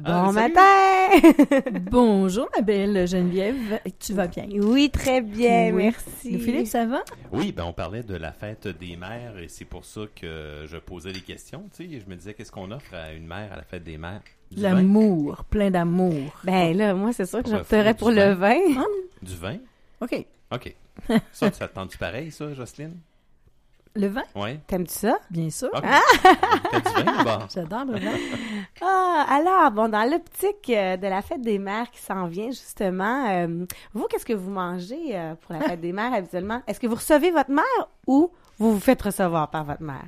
Bon matin! Bonjour, ma belle Geneviève. Tu vas bien? Oui, très bien, Oui. merci. Philippe, ça va? Oui, on parlait de la fête des mères et c'est pour ça que je posais des questions. Tu sais, je me disais, qu'est-ce qu'on offre à une mère à la fête des mères? Du vin? L'amour, plein d'amour. Ben là, moi, c'est sûr que Ouais, j'opterais faut pour du le vin. vin. Du vin? OK. OK. Ça te tente-tu pareil, ça, Jocelyne? Le vin, Oui. T'aimes-tu ça? bien sûr. OK. T'as du vin d'abord? J'adore le vin. Alors, bon, dans l'optique de la fête des mères qui s'en vient, justement, vous, qu'est-ce que vous mangez pour la fête des mères habituellement? Est-ce que vous recevez votre mère ou vous vous faites recevoir par votre mère?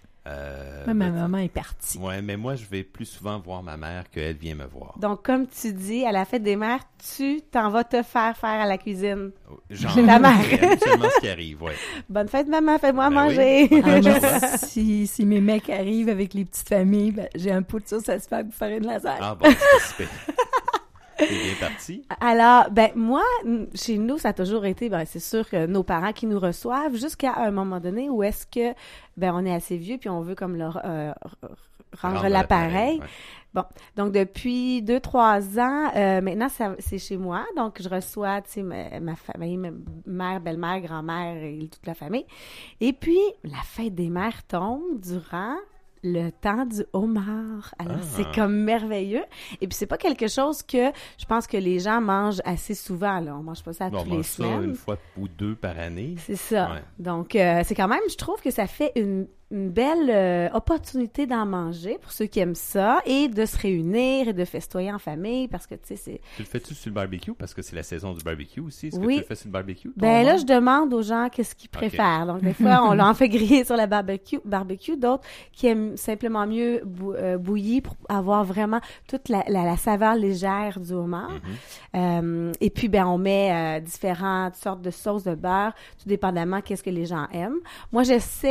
Ma maman est partie. Ouais, mais moi, je vais plus souvent voir ma mère qu'elle vient me voir. Donc, comme tu dis, à la fête des mères, tu t'en vas te faire à la cuisine. Genre, La mère. c'est habituellement ce qui arrive, ouais. Bonne fête, maman, fais-moi à Ben manger. oui. Ah, mais si mes mecs arrivent avec les petites familles, ben, j'ai un pot de sauce à spag pour faire une lasagne. Ah bon, c'est super. T'es bien parti? Alors, ben moi, chez nous, ça a toujours été, ben c'est sûr que nos parents qui nous reçoivent jusqu'à un moment donné où est-ce que, ben on est assez vieux puis on veut comme leur rendre l'appareil. Ouais. Bon, donc depuis 2-3 ans, maintenant c'est chez moi, donc je reçois, tu sais, ma famille, ma mère, belle-mère, grand-mère et toute la famille. Et puis la fête des mères tombe durant le temps du homard. Alors, c'est comme merveilleux. Et puis, c'est pas quelque chose que je pense que les gens mangent assez souvent, là. On mange pas ça Bon, on tous les mange ça semaines. une fois ou deux par année. C'est ça. Ouais. Donc, c'est quand même, je trouve que ça fait une belle opportunité d'en manger pour ceux qui aiment ça et de se réunir et de festoyer en famille parce que, tu sais, c'est... Tu le fais-tu sur le barbecue? Parce que c'est la saison du barbecue aussi. Est-ce Oui. que tu le fais sur le barbecue? ton Ben là, homard? je demande aux gens qu'est-ce qu'ils préfèrent. Donc, des fois, on l'en fait griller sur la barbecue. D'autres qui aiment simplement mieux bouilli pour avoir vraiment toute la saveur légère du homard. Et puis, ben, on met différentes sortes de sauces de beurre, tout dépendamment qu'est-ce que les gens aiment. Moi,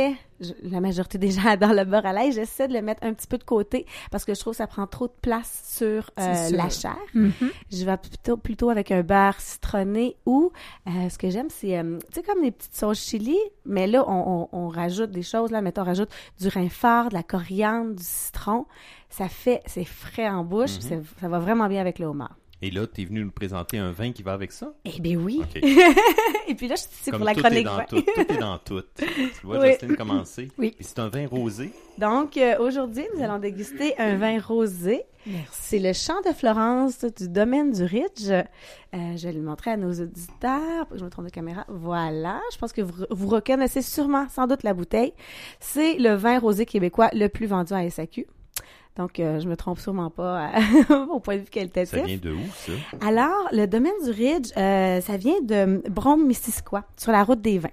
la majorité des gens adorent le beurre à l'ail. J'essaie de le mettre un petit peu de côté parce que je trouve que ça prend trop de place sur C'est sûr. la chair. Je vais plutôt avec un beurre citronné ou ce que j'aime, c'est, tu sais, comme des petites sauces chili, mais là, on rajoute des choses. Là, mettons, on rajoute du renfort, de la coriandre, du citron. C'est frais en bouche. Ça va vraiment bien avec le homard. Et là, tu es venu nous présenter un vin qui va avec ça? Eh bien oui. OK. Et puis là, je suis ici Comme pour la tout chronique est dans vin. tout. Tout est dans tout. Tu vois, Oui. Jocelyne, commencer. Oui. Puis c'est un vin rosé. Donc, aujourd'hui, nous allons déguster un vin rosé. Merci. C'est le Champ de Florence du domaine du Ridge. Je vais le montrer à nos auditeurs. Je me trompe de caméra. Voilà. Je pense que vous reconnaissez sûrement, sans doute, la bouteille. C'est le vin rosé québécois le plus vendu à SAQ. Donc, je me trompe sûrement pas au point de vue qualitatif. Ça vient de où, ça? Alors, le domaine du Ridge, ça vient de Brome-Missisquoi, sur la route des vins.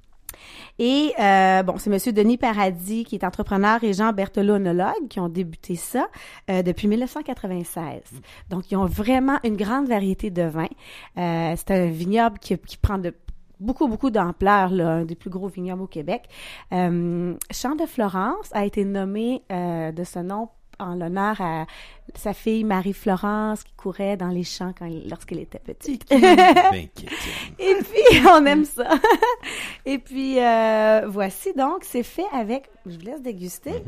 Et, bon, c'est Monsieur Denis Paradis, qui est entrepreneur, et Jean Berthelot, œnologue, qui ont débuté ça depuis 1996. Donc, ils ont vraiment une grande variété de vins. C'est un vignoble qui prend beaucoup d'ampleur, là, un des plus gros vignobles au Québec. Champ de Florence a été nommé de ce nom en l'honneur à sa fille Marie-Florence qui courait dans les champs lorsqu'elle était petite. Ben, Et puis, on aime ça. Et puis, voici donc, c'est fait avec, je vous laisse déguster.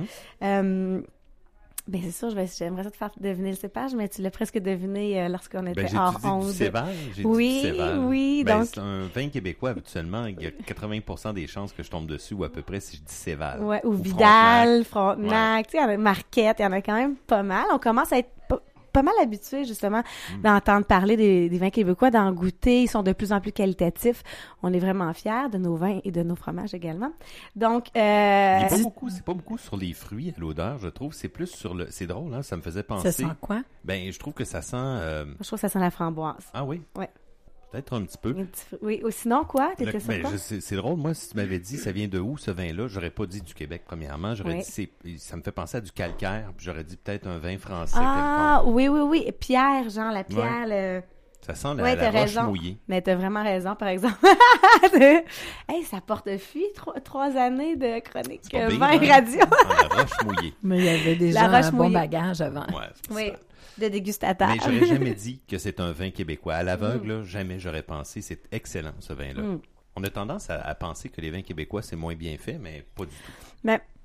Ben c'est sûr, j'aimerais ça te faire deviner le cépage, mais tu l'as presque deviné lorsqu'on était j'ai hors dit onde. du céval. Oui, dit du céval. oui, Ben, donc- c'est un vin québécois, habituellement. Il y a 80% des chances que je tombe dessus, ou à peu près, si je dis céval. Ouais, ou Frontenac. Vidal, Frontenac, tu sais, il y en a Marquette, il y en a quand même pas mal. On commence à être pas mal habitués, justement, d'entendre parler des vins québécois, d'en goûter. Ils sont de plus en plus qualitatifs. On est vraiment fiers de nos vins et de nos fromages également. Donc, C'est pas beaucoup sur les fruits à l'odeur, je trouve. C'est plus sur le... C'est drôle, hein? Ça me faisait penser... Ça sent quoi? Ben, je trouve que ça sent... je trouve que ça sent la framboise. Ah oui? Ouais. Peut-être un petit peu. Oui, ou sinon, quoi? T'étais sur Ben, quoi? c'est drôle, moi, si tu m'avais dit ça vient de où ce vin-là, j'aurais pas dit du Québec premièrement, j'aurais Oui. dit ça me fait penser à du calcaire, puis j'aurais dit peut-être un vin français Ah, quelconque. oui. Et Pierre, genre, la pierre, Ça sent la, ouais, la t'as roche raison. mouillée. Mais t'as vraiment raison, par exemple. Hey, ça porte fuit, 3 années de chronique C'est pas pire, 20 hein? radio. La roche mouillée. Mais il y avait déjà La roche un bon mouillée. bagage avant. Ouais, c'est pour Oui, ça. de dégustateur. Mais j'aurais jamais dit que c'est un vin québécois. À l'aveugle, là, jamais j'aurais pensé. C'est excellent, ce vin-là. On a tendance à penser que les vins québécois, c'est moins bien fait, mais pas du tout. Mais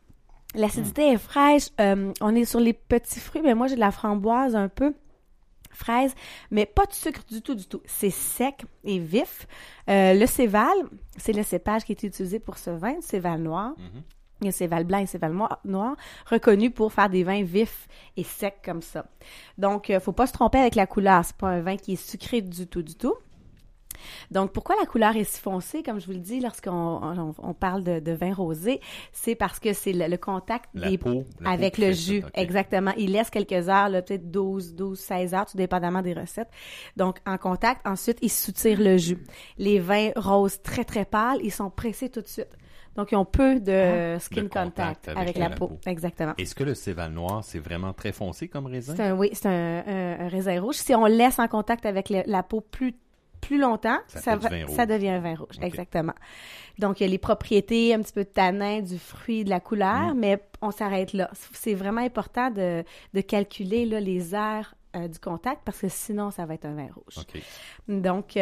L'acidité est fraîche. On est sur les petits fruits, mais moi, j'ai de la framboise un peu. Fraise, mais pas de sucre du tout, du tout. C'est sec et vif. Le Céval, c'est le cépage qui est utilisé pour ce vin, le Céval noir. Il y a Céval blanc et Céval noir, reconnus pour faire des vins vifs et secs comme ça. Donc, faut pas se tromper avec la couleur. C'est pas un vin qui est sucré du tout, du tout. Donc, pourquoi la couleur est si foncée, comme je vous le dis, lorsqu'on parle de vin rosé, c'est parce que c'est le contact La des peau avec qui le fait jus. ça, ok. Exactement. Il laisse quelques heures, là, peut-être 12, 16 heures, tout dépendamment des recettes. Donc, en contact, ensuite, il soutire le jus. Les vins roses très, très pâles, ils sont pressés tout de suite. Donc, ils ont peu de skin de contact contact avec la peau. Exactement. Est-ce que le Céval noir, c'est vraiment très foncé comme raisin? C'est un raisin rouge. Si on laisse en contact avec la peau plus longtemps, Ça fait du vin rouge. ça devient un vin rouge. Ok. Exactement. Donc, il y a les propriétés un petit peu de tanin, du fruit, de la couleur, mais on s'arrête là. C'est vraiment important de calculer là, les heures du contact parce que sinon, ça va être un vin rouge. OK. Donc,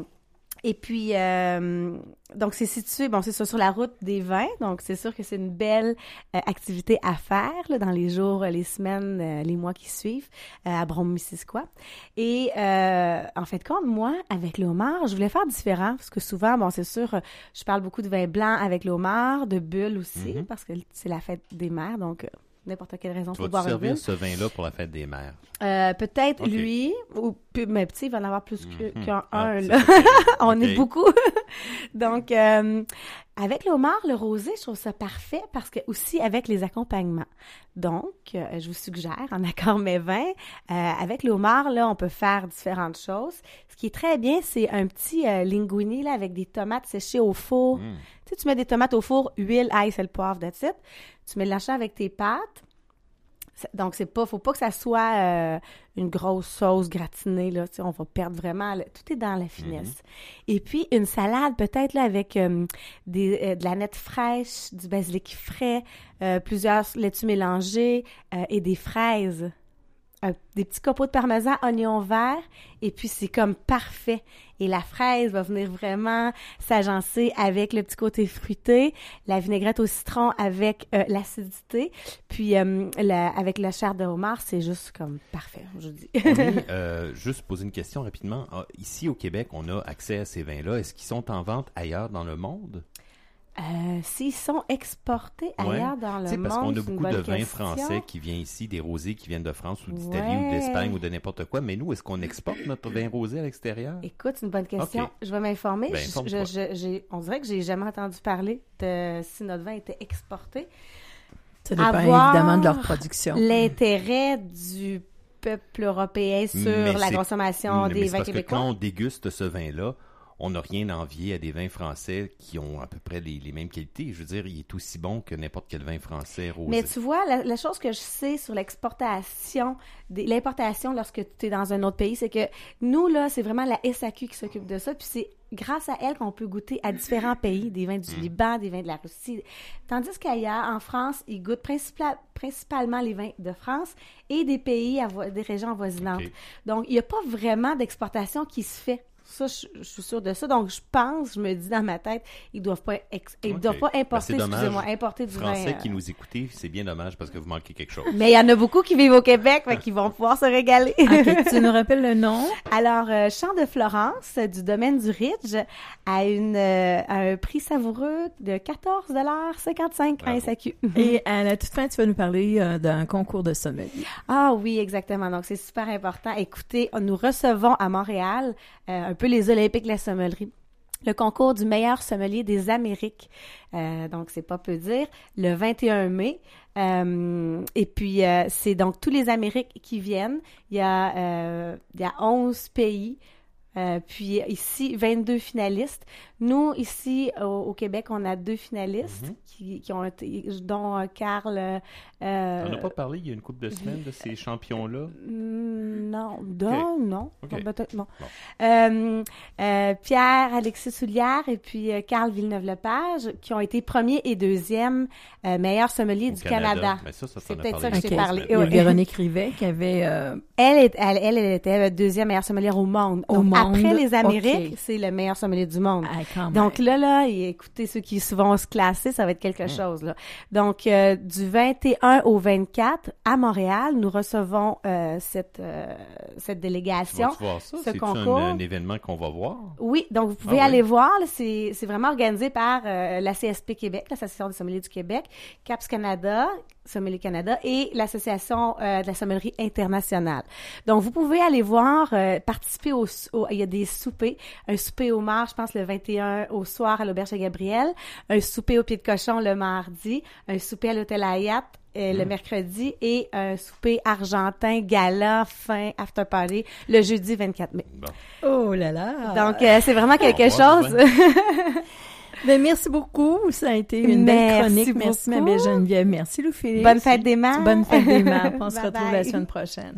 et puis, donc c'est situé, bon, c'est ça, sur la route des vins. Donc, c'est sûr que c'est une belle activité à faire là, dans les jours, les semaines, les mois qui suivent à Brome-Missisquoi. Et en fait, compte, moi, avec le homard, je voulais faire différent parce que souvent, bon, c'est sûr, je parle beaucoup de vin blanc avec le homard, de bulles aussi, parce que c'est la fête des mères, donc n'importe quelle raison Tu pour vas-tu boire une servir bulle. ce vin-là pour la fête des mères? Peut-être Ok. lui, ou mais tu sais, il va en avoir plus qu'un Ah, là. c'est ça. On Ok. est beaucoup. Donc, avec le homard, le rosé, je trouve ça parfait parce que aussi avec les accompagnements. Donc, je vous suggère, en accord mes vins, avec le homard, là, on peut faire différentes choses. Ce qui est très bien, c'est un petit linguini là, avec des tomates séchées au four. Tu sais, tu mets des tomates au four, huile, ail, sel, poivre, that's it. Tu mets de l'achat avec tes pâtes. Donc, faut pas que ça soit une grosse sauce gratinée, là. Tu sais, on va perdre vraiment, tout est dans la finesse. Et puis, une salade, peut-être, là, avec de la nette fraîche, du basilic frais, plusieurs laitues mélangées et des fraises. Des petits copeaux de parmesan, oignons verts, et puis c'est comme parfait. Et la fraise va venir vraiment s'agencer avec le petit côté fruité, la vinaigrette au citron avec l'acidité, puis avec la chair de homard, c'est juste comme parfait, je vous dis. On est, juste poser une question rapidement. Ici au Québec, on a accès à ces vins-là. Est-ce qu'ils sont en vente ailleurs dans le monde? S'ils sont exportés ailleurs dans le Tu sais, monde, parce qu'on a c'est une beaucoup bonne de vins question. français qui viennent ici, des rosés qui viennent de France ou d'Italie Ouais. ou d'Espagne ou de n'importe quoi. Mais nous, est-ce qu'on exporte notre vin rosé à l'extérieur? Écoute, c'est une bonne question. Ok. Je vais m'informer. Ben, informe-toi. On dirait que j'ai jamais entendu parler de si notre vin était exporté. Ça dépend Avoir évidemment de leur production. L'intérêt du peuple européen sur Mais la c'est- consommation Mais des c'est vins parce que québécois. quand on déguste ce vin-là, on n'a rien à envier à des vins français qui ont à peu près les mêmes qualités. Je veux dire, il est aussi bon que n'importe quel vin français rosé. Mais tu vois, la chose que je sais sur l'importation lorsque tu es dans un autre pays, c'est que nous, là, c'est vraiment la SAQ qui s'occupe de ça, puis c'est grâce à elle qu'on peut goûter à différents pays, des vins du Liban, des vins de la Russie. Tandis qu'ailleurs, en France, ils goûtent principalement les vins de France et des pays, des régions avoisinantes. Ok. Donc, il n'y a pas vraiment d'exportation qui se fait. Ça, je suis sûre de ça. Donc, je me dis dans ma tête, ils doivent pas importer, c'est dommage. importer du Français vin. qui nous écoutez, c'est bien dommage parce que vous manquez quelque chose. Mais il y en a beaucoup qui vivent au Québec, fait qu'ils vont pouvoir se régaler. OK, tu nous rappelles le nom? Alors, Champ de Florence, du domaine du Ridge, a un prix savoureux de 14,55 Bravo. à SAQ. Et à la toute fin, tu vas nous parler d'un concours de sommelier. Ah oui, exactement. Donc, c'est super important. Écoutez, nous recevons à Montréal un peu les Olympiques de la sommellerie. Le concours du meilleur sommelier des Amériques. Donc, c'est pas peu dire. Le 21 mai. Et puis, c'est donc tous les Amériques qui viennent. Il y a 11 pays. Puis ici, 22 finalistes. Nous, ici, au Québec, on a 2 finalistes qui ont été, dont Carl... On n'a pas parlé il y a une couple de semaines de ces champions-là? Non, OK. peut-être non. Bon. Pierre Alexis Soulière et puis Carl Villeneuve-Lepage, qui ont été premier et deuxième meilleurs sommeliers Au du Canada. Mais ça, C'est t'en as peut-être parlé ça que je t'ai OK. parlé. Il y a Ouais. Véronique Rivet qui avait... Elle était deuxième meilleure sommelière au monde. Au Donc, monde, après les Amériques, OK. c'est le meilleur sommelier du monde. Ah, quand même. Donc là, et écoutez, ceux qui vont se classer, ça va être quelque chose, là. Donc, du 21 au 24, à Montréal, nous recevons cette délégation. Vas-tu voir ça? ce C'est-tu concours. un événement qu'on va voir? Oui, donc vous pouvez Ah aller oui. voir, là, c'est vraiment organisé par la CSP Québec, l'Association des sommeliers du Québec, CAPS Canada, Sommelier Canada et l'Association de la sommellerie internationale. Donc, vous pouvez aller voir, participer il y a des soupers, un souper au mar, je pense le 21 au soir à l'Auberge de Gabriel, un souper au pied de cochon le mardi, un souper à l'Hôtel Hayat le mercredi et un souper argentin, gala, fin, after party, le jeudi 24 mai. Bon. Oh là là! Donc, c'est vraiment quelque revoir, chose. Ben, merci beaucoup. Ça a été une belle Merci chronique. Merci, ma beaucoup. belle Geneviève. Merci, Louis-Philippe. Bonne fête des mères. Bonne fête des mères. On se Bye retrouve bye. la semaine prochaine.